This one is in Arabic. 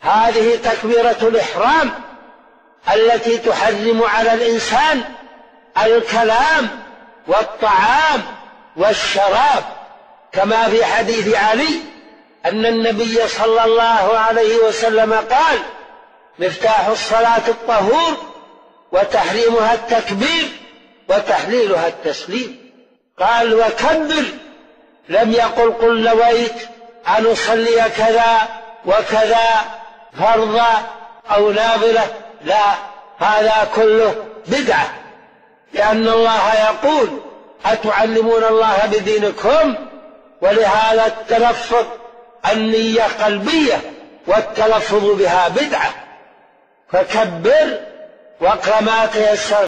هذه تكبيرة الإحرام التي تحرم على الإنسان الكلام والطعام والشراب، كما في حديث علي أن النبي صلى الله عليه وسلم قال: مفتاح الصلاة الطهور وتحريمها التكبير وتحليلها التسليم. قال: وكبر، لم يقل قل نويت أن أصلي كذا وكذا فرضا أو نافلة، لا، هذا كله بدعة، لأن الله يقول: أتعلمون الله بدينكم؟ ولهذا التلفظ النية قلبية والتلفظ بها بدعة. فكبر واقرأ ما تيسر